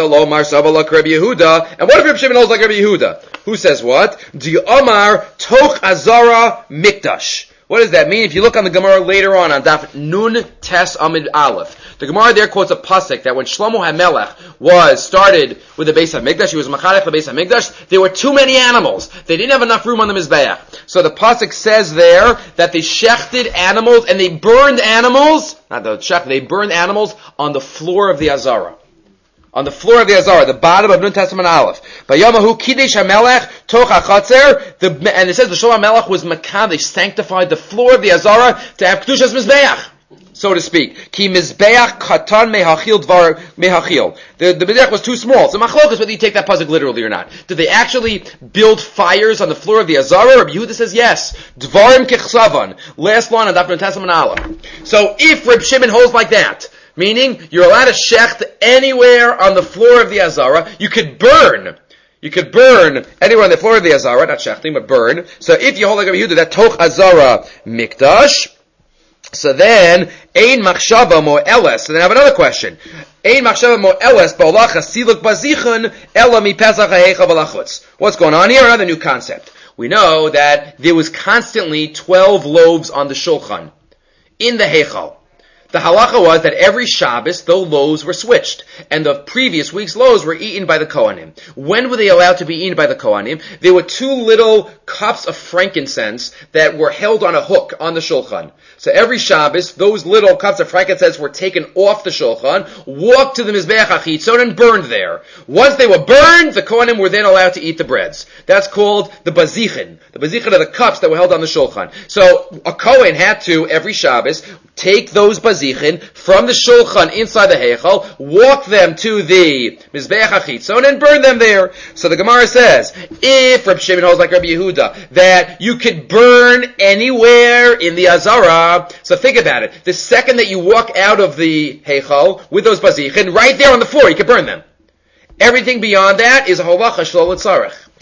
if Reb Shimon holds like Rabbi Yehuda? Who says what? Di Omar toch azara mikdash. What does that mean? If you look on the Gemara later on, on Daf Nun Tes Amid Aleph, the Gemara there quotes a pasuk that when Shlomo HaMelech was started with the Beis HaMikdash, he was Macharech the Beis HaMikdash, there were too many animals. They didn't have enough room on the Mizbeach. So the pasuk says there that they shechted animals and they burned animals, not the shech, they burned animals on the floor of the Azara. On the floor of the Azara, the bottom of Nun Testament Aleph. Vayamahu Kiddush HaMelech Toch HaChatzer, the, and it says the Shlomo HaMelech was Makam, they sanctified the floor of the Azara to have Kedushas Mizbeach, so to speak. Ki Mizbeach Katan Mehachil Dvar Mehachil. The, the Mizbeach was too small. So machlokas whether you take that pasuk literally or not. Did they actually build fires on the floor of the Azara? Rabbi Yehuda says yes. Dvarim Kechsavan. Last line of Nun Testament Aleph. So if Reb Shimon holds like that, meaning, you're allowed to shecht anywhere on the floor of the Azara. You could burn. You could burn anywhere on the floor of the Azara, not shechting, but burn. So if you hold like Rabbi Yehuda, that toch Azara mikdash, so then, ein machshava mo eles. So then I have another question. Ein machshava mo eles ba'olacha siluk bazichun ela mi pesach ha'hecha v'lachutz. What's going on here? Another new concept. We know that there was constantly twelve loaves on the shulchan in the heichal. The halacha was that every Shabbos, the loaves were switched, and the previous week's loaves were eaten by the Kohanim. When were they allowed to be eaten by the Kohanim? There were two little cups of frankincense that were held on a hook on the shulchan. So every Shabbos, those little cups of frankincense were taken off the shulchan, walked to the Mizbeach HaChitzon, and burned there. Once they were burned, the Kohanim were then allowed to eat the breads. That's called the bazichin. The bazichin are the cups that were held on the shulchan. So a Kohen had to, every Shabbos, take those bazichin from the shulchan inside the heichal, walk them to the Mizbeach HaChitzon, and burn them there. So the Gemara says, if Reb Shimon holds like Rabbi Yehuda, that you could burn anywhere in the Azara, so think about it. The second that you walk out of the heichal with those bazichin, right there on the floor, you can burn them. Everything beyond that is a holacha shlo l'tzarech.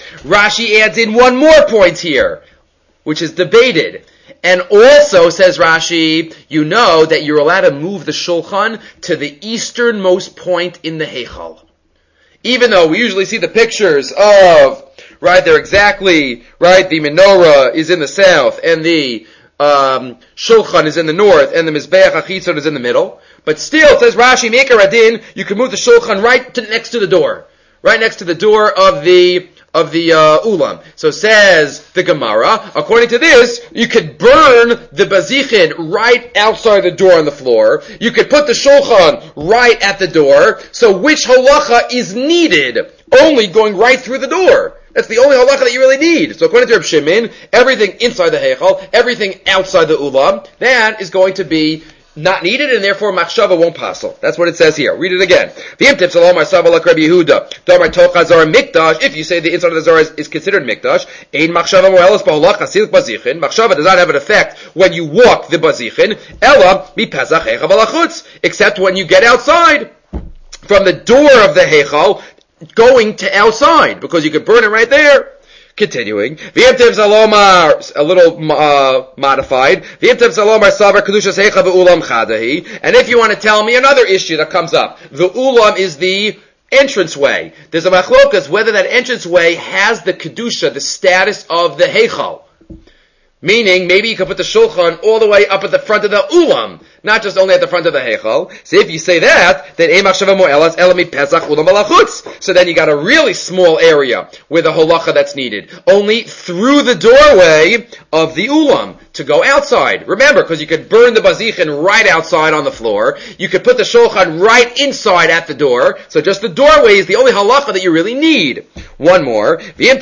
Rashi adds in one more point here, which is debated. And also, says Rashi, you know that you're allowed to move the shulchan to the easternmost point in the heichal. Even though we usually see the pictures of, right, they're exactly, right, the menorah is in the south, and the um, shulchan is in the north, and the mizbeach achitzon is in the middle. But still, says Rashi, Meikar Adin, you can move the shulchan right to, next to the door. Right next to the door of the of the uh, ulam. So says the Gemara, according to this, you could burn the bazichin right outside the door on the floor. You could put the shulchan right at the door. So which halacha is needed? Only going right through the door. That's the only halacha that you really need. So according to Reb Shimon, everything inside the heichal, everything outside the ulam, that is going to be not needed, and therefore machshava won't passel. That's what it says here. Read it again. If you say the inside of the Zohar is, is considered mikdash, machshava does not have an effect when you walk the bazichin, ela mi pesach echa balachutz, except when you get outside from the door of the heichal, going to outside, because you could burn it right there. Continuing, V'yemtev Zalomar, a little uh, modified. V'yemtev Zalomar Savar Kedushas Heicha Be'ulam Chadahi. And if you want to tell me another issue that comes up, the ulam is the entranceway. There's a machlokas whether that entranceway has the kedusha, the status of the heichal. Meaning, maybe you could put the shulchan all the way up at the front of the ulam, not just only at the front of the heichal. So if you say that, then Eimach Shava Mo'elas Elami Pesach Ulam Balachutz. So then you got a really small area where the holacha that's needed. Only through the doorway of the ulam to go outside. Remember, because you could burn the bazichin right outside on the floor. You could put the shulchan right inside at the door. So just the doorway is the only halacha that you really need. One more. If you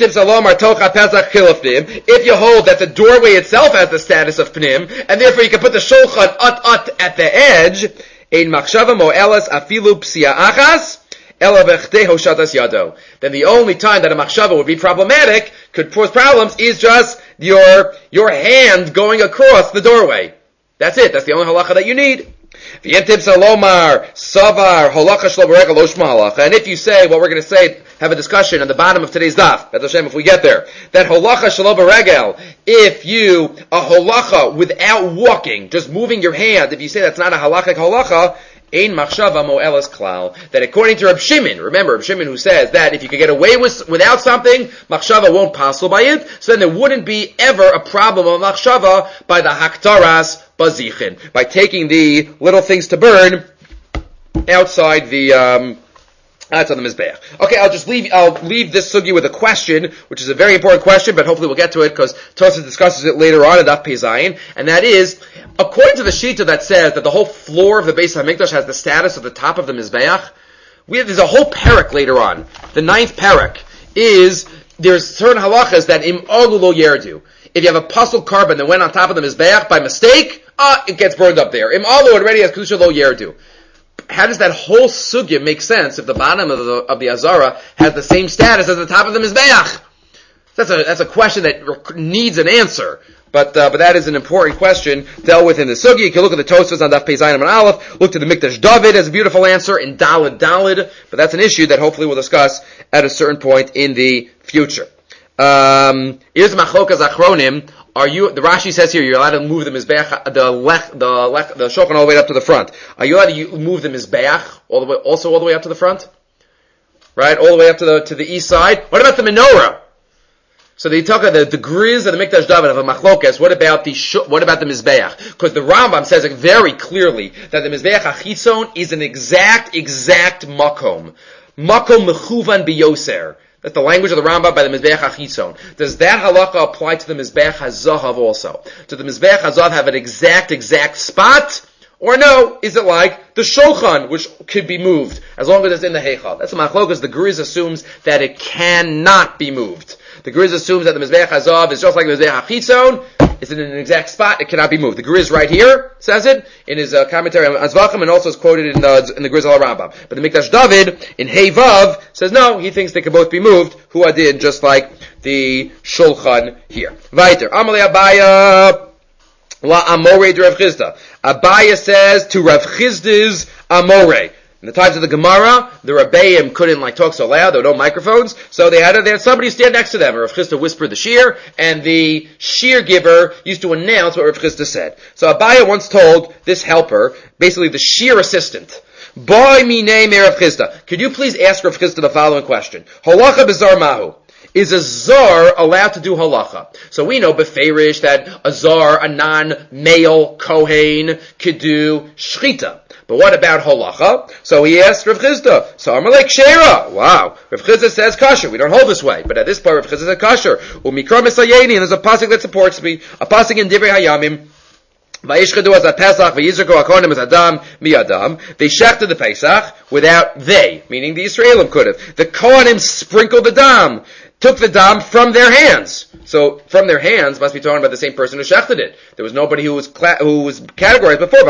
hold that the doorway itself has the status of pnim, and therefore you can put the shulchan at at at the edge, ein machshava mo'elas afilu psia achas, ela v'chtei hoshatas yado. Then the only time that a machshava would be problematic, could cause problems, is just your your hand going across the doorway. That's it. That's the only halacha that you need. And if you say what we're going to say, have a discussion at the bottom of today's daf, B'ez Hashem, if we get there, that holacha shelo b'regel, if you, a holacha without walking, just moving your hand, if you say that's not a halachic holacha, ein machshava mo'elas klal, that according to Reb Shimon, remember Reb Shimon who says that if you could get away with, without something, machshava won't passel by it, so then there wouldn't be ever a problem of machshava by the haktaras bazichin, by taking the little things to burn outside the, um, outside the mizbeach. Okay, I'll just leave, I'll leave this sugi with a question, which is a very important question, but hopefully we'll get to it because Tosfos discusses it later on in Daf Pei Zayin, and that is, according to the Shita that says that the whole floor of the Beis HaMikdash has the status of the top of the mizbeach, we have, there's a whole parak later on. The ninth parak is, there's certain halachas that im alu lo yerdu. If you have a puzzle carbon that went on top of the mizbeach by mistake, ah, it gets burned up there. Im alu already has kedusha lo yerdu. How does that whole sugya make sense if the bottom of the of the azara has the same status as the top of the mizbeach? That's a that's a question that needs an answer. But uh, but that is an important question dealt with in the sugya. You can look at the Tosfos on Daf Pei Zayin and Aleph. Look to the Mikdash David as a beautiful answer in Daled Daled. But that's an issue that hopefully we'll discuss at a certain point in the future. Um, here's Machlokas Achronim. Are you? The Rashi says here you're allowed to move the mizbeach, the lech, the lech, the shulchan all the way up to the front. Are you allowed to move the mizbeach all the way, also all the way up to the front? Right, all the way up to the to the east side. What about the menorah? So the Yitaka, the the Griz of the Mikdash David of a Machlokas. What about the what about the mizbeach? Because the Rambam says it very clearly that the mizbeach achitzon is an exact exact makom, makom mechuvan biyoser. That's the language of the Rambam by the Mizbeach HaChitzon. Does that halacha apply to the Mizbeach HaZahav also? Does the Mizbeach HaZahav have an exact, exact spot? Or no, is it like the Shulchan, which could be moved, as long as it's in the Heichal? That's the Machlokas. The Griz assumes that it cannot be moved. The Griz assumes that the Mizbeach HaZahav is just like the Mizbeach HaChitzon. It's in an exact spot. It cannot be moved. The Griz right here says it in his uh, commentary on Azvachim, and also is quoted in the in the Griz al Rambam. But the Mikdash David in Hey Vav says no. He thinks they can both be moved. Hu adin, just like the Shulchan here. Weiter. Amalei Abaya la Amorei de Rav Chisda. Abaya says to Rav Chisda's Amorei. In the times of the Gemara, the Rabbeim couldn't like talk so loud, there were no microphones, so they had, they had somebody stand next to them, or Rav Chisda whispered the shir, and the shir giver used to announce what Rav Chisda said. So Abaya once told this helper, basically the shir assistant, Boy mi name Rav Chisda, could you please ask Rav Chisda the following question? Halacha bizar mahu. Is a zar allowed to do halacha? So we know beferish that a zar, a non-male kohen, could do shchita. But what about halacha? So he asked Rav Chisda. So Amalek Shera. Wow. Rav Chisda says kosher. We don't hold this way. But at this point, Rav Chisda said kosher. Umikra misayeni, and there's a pasuk that supports me. A pasuk in Divrei Hayamim. Vayishchedu as a Pesach, vayizraku hakohanim as Adam mi Adam. They shechted the Pesach without they, meaning the Yisraelim could have. The Kohanim sprinkled the dam, took the dam from their hands. So from their hands must be talking about the same person who shechted it. There was nobody who was cla- who was categorized before.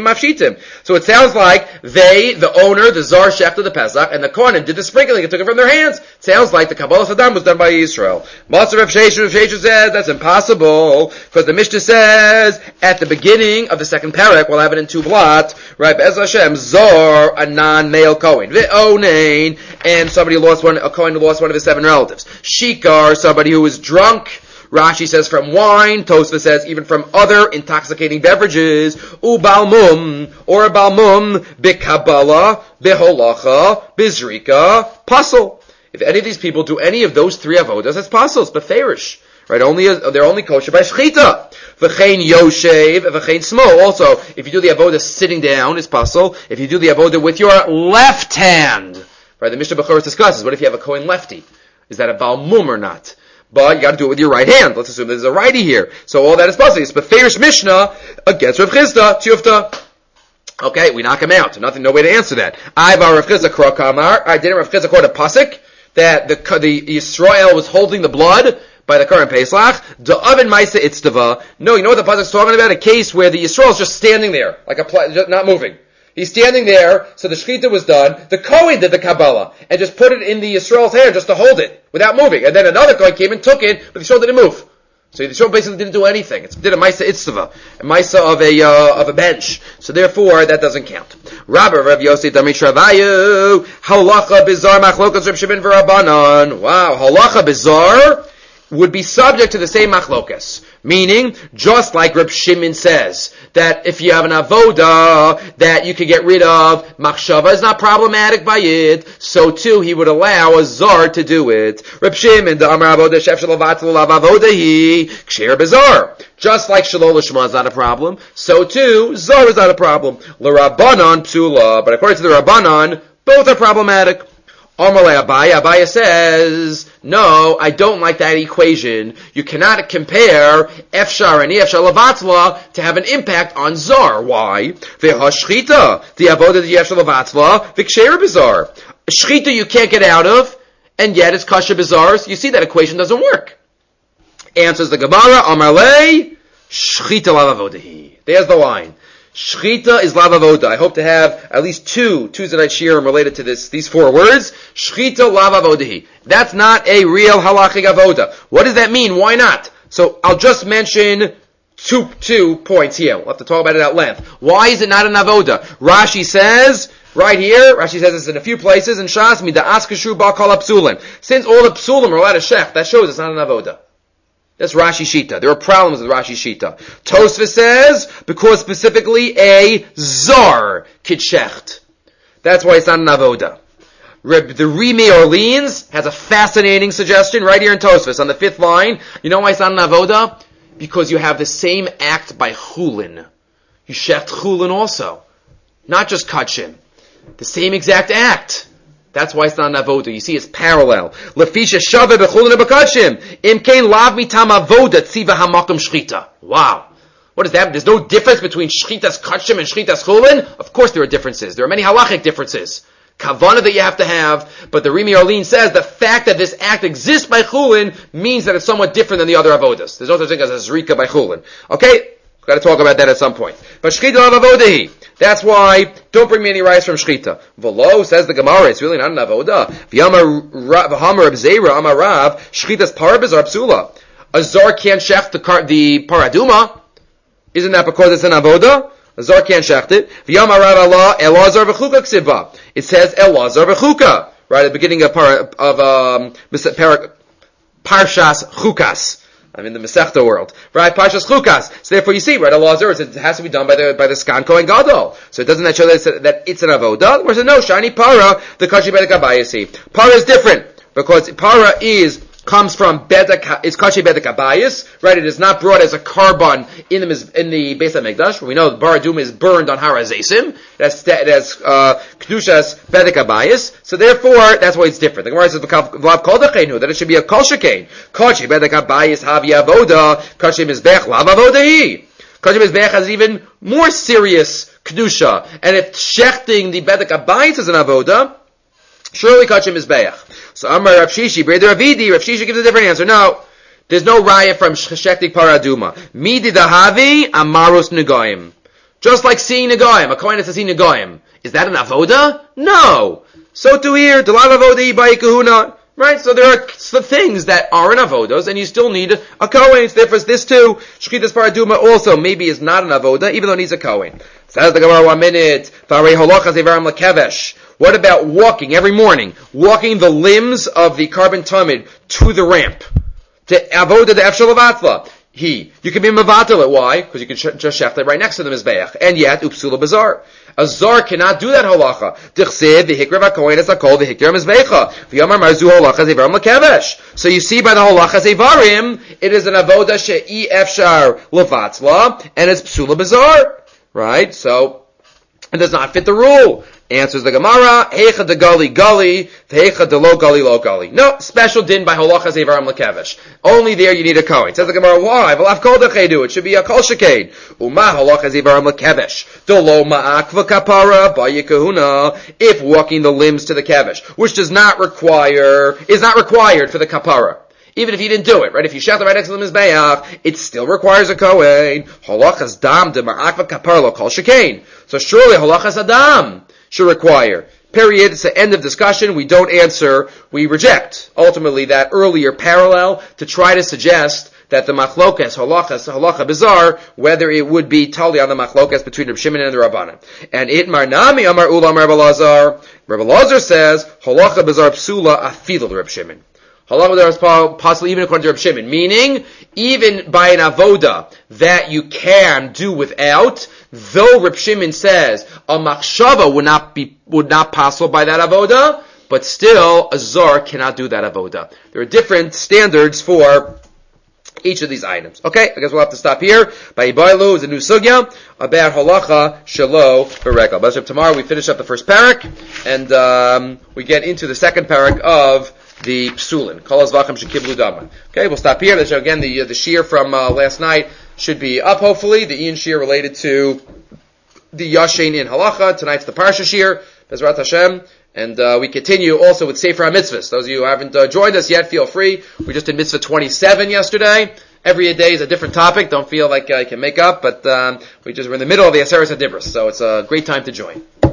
So it sounds like they, the owner, the zar, shechted the Pesach, and the Kohanim did the sprinkling and took it from their hands. It sounds like the Kabbalah Saddam was done by Israel. Matzah Rav Sheshu, Rav Sheshu says that's impossible because the Mishnah says at the beginning of the second parak, we'll have it in two blot, right? Be'ez Hashem, zar, a non-male Kohen, ve'onein, and somebody lost one, a Kohen who lost one of his seven relatives. Shikar, somebody who was drunk. Rashi says from wine. Tosfos says even from other intoxicating beverages. Ubalmum, or a balmum, bikabala, beholacha, bizrika, pasul. If any of these people do any of those three avodas, that's pasul, it's beferish. Right? Only, they're only kosher by shchita. V'chein yoshev, v'chein smo. Also, if you do the avodah sitting down, it's pasul. If you do the avodah with your left hand, right? The Mishnah Bechorah discusses, what if you have a Kohen lefty? Is that a balmum or not? But you got to do it with your right hand. Let's assume there's a righty here. So all that is possible. It's beferish Mishnah against Rav Chisda, Tiyufta. Okay, we knock him out. Nothing, no way to answer that. I bar Rav Chisda krokamar. I didn't Rav Chisda quote a pasuk that the the Yisrael was holding the blood by the current Pesach. The oven maisa itztava. No, you know what the pasuk's talking about? A case where the Yisrael is just standing there, like a pl- just not moving. He's standing there, so the shechita was done. The Kohen did the Kabbalah and just put it in the Yisrael's hand just to hold it without moving. And then another Kohen came and took it, but the Yisrael didn't move. So the Yisrael basically didn't do anything. It did a Maisa Itztava, a Maisa of a uh, of a bench. So therefore, that doesn't count. Rabbi Rav Yosef Damish Ravayu Halacha Bizar Machlokas Reb Shimon v'Rabbanan. Wow, Halacha Bizar would be subject to the same machlokas. Meaning, just like Reb Shimon says, that if you have an avoda that you can get rid of, machshava is not problematic by it, so too he would allow a zar to do it. Reb Shimon, the Amar avoda shef shalavatl lav avoda hi, ksher bezar. Just like shalol l'shma is not a problem, so too, zar is not a problem. L'Rabbanan psula, but according to the Rabbanan, both are problematic. Amalei Abaya, Abaya says, no, I don't like that equation. You cannot compare Efshar and Efshar Lavatla to have an impact on Zar. Why? Ve'hashchita, the avoda the Efshar Lavatla, v'ksher bizar. Shchita you can't get out of, and yet it's kasher bizar. So you see that equation doesn't work. Answers the Gemara, Amalei, shchita lavavodahi. There's the line. Shchita is lavavoda. I hope to have at least two Tuesday night shiurim related to this, these four words. Shchita lavavodahi. That's not a real halachic avoda. What does that mean? Why not? So I'll just mention two, two points here. We'll have to talk about it at length. Why is it not an avoda? Rashi says, right here, Rashi says this in a few places, in Shas, mida askashu ba'kal psulim. Since all the psulim are allowed to shech, that shows it's not an avoda. That's Rashi Shita. There are problems with Rashi Shita. Tosfos says, because specifically a zar kitshecht. That's why it's not an avoda. The Rimi Orleans has a fascinating suggestion right here in Tosfos on the fifth line. You know why it's not an avoda? Because you have the same act by chulin. You shecht chulin also. Not just kachim. The same exact act. That's why it's not an avoda. You see, it's parallel. Lefisha shave bechulin bekachim. Imkein lav mitam avoda tziva hamakom shchita. Wow. What is that? There's no difference between shchitas kachim and shchitas chulin? Of course there are differences. There are many halachic differences. Kavana that you have to have, but the Rimi Orlean says the fact that this act exists by chulin means that it's somewhat different than the other avodas. There's no such thing as a zrika by chulin. Okay? We've got to talk about that at some point. But shchita lav avodahi. That's why, don't bring me any rice from shchita. V'lo, says the Gemara, it's really not an avoda. V'hamar abzeira amarav, shchita's parabis are psula. A zar can't shech the, car, the paraduma. Isn't that because it's an avoda? A zar can't shecht it. V'yamar Rav Allah Elazar v'chuka ksiva. It says Elazar v'chuka. Right at the beginning of par, of um, Parashas Chukas. I'm in the Masechta world, right? Parshas Chukas. So therefore, you see, right? Elazar, it has to be done by the by the Skan Kohen Gadol. So it doesn't that show that it's, a, that it's an avoda? Whereas no, shiny para the kashi bedek abayisi. Para is different because para is comes from bedek is kashi bedek abayis, right? It is not brought as a carbon in the in the Beis HaMikdash. We know the bar aduma is burned on Har HaZeisim. That's it has uh, kedushas bedek abayis. So therefore, that's why it's different. The Gemara says v'lav kol dechenu that it should be a kol shekain kashi bedek abayis havi avoda kashi mizbech lav avoda hi. Kashi mizbech has even more serious kedusha, and if shechting the bedek abayis is an avoda, surely kashi mizbech. So Amar Rav Shishi, Breder Avidi, Rav Shishi gives a different answer. No, there's no raya from Shechting Paraduma. Midi dahavi amarus negoyim. Just like seeing negoyim, a kohen has to see negoyim. Is that an avoda? No. So to here, delav avoda by kahuna. Right? So there are things that are an avodas, and you still need a kohen. So therefore, this too, Shchitas Paraduma also maybe is not an avoda, even though it needs a kohen. Says the Gemara, one minute. Farei holacha zevarim lekevesh. What about walking every morning, walking the limbs of the carbon tamid to the ramp? To avoda the efshel avatla. He. You can be mevatel it. Why? Because you can sh- just shecht it right next to the mizbeach. And yet, upsula bazar. A zar cannot do that halacha. Dichsev v'hikra v'kohen es hakol v'hikra mizbecha. V'yamar marzu halacha zevarim lekevesh. So you see by the halacha zevarim, it is an avoda she'i efshar levatla, and it's psula bazar. Right? So, it does not fit the rule. Answers the Gemara, Heicha de Gali Gali, Heicha de Lo Gali Lo Gali. No, special din by Holacha Zevarim Lekevesh. Only there you need a Kohen. Says the Gemara, why? V'lav kol dechedu, it should be a Kol Shekain. Uma Holacha Zevarim Lekevesh. De Lo Ma'ak v'kapara, Ba'ye Kahuna, if walking the limbs to the Kevesh, which does not require, is not required for the Kapara. Even if you didn't do it, right? If you shech right next to the mizbeach, it still requires a kohen. Halachas dam de ma'ak v'kapara lo kol shekain. So surely halachas adam should require. Period. It's the end of discussion. We don't answer. We reject ultimately that earlier parallel to try to suggest that the machlokas halachas halacha bizarre, whether it would be totally on the machlokas between Reb Shimon and the Rabbanan. And it marnami amar ulam Reb Elazar. Reb Elazar says halacha bizarre psula afilu Reb Shimon. Halacha is possible even according to Reb Shimon, meaning even by an avoda that you can do without, though Reb Shimon says a machshava would not be would not possible by that avoda, but still a zar cannot do that avoda. There are different standards for each of these items. Okay, I guess we'll have to stop here. By Ibailu is a new sugya about halacha shelo beregel. But tomorrow we finish up the first parak, and um, we get into the second parak of the psulin. Kolas v'achim shekiblu dama. Okay, we'll stop here. There's again the uh, the shear from uh, last night should be up. Hopefully, the Ian shear related to the Yashin in halacha. Tonight's the parsha shear. Bezrat Hashem. And uh, we continue also with Sefer HaMitzvahs. Those of you who haven't uh, joined us yet, feel free. We just did Mitzvah twenty-seven yesterday. Every day is a different topic. Don't feel like I can make up, but um, we just we're in the middle of the Aseret HaDibros, so it's a great time to join.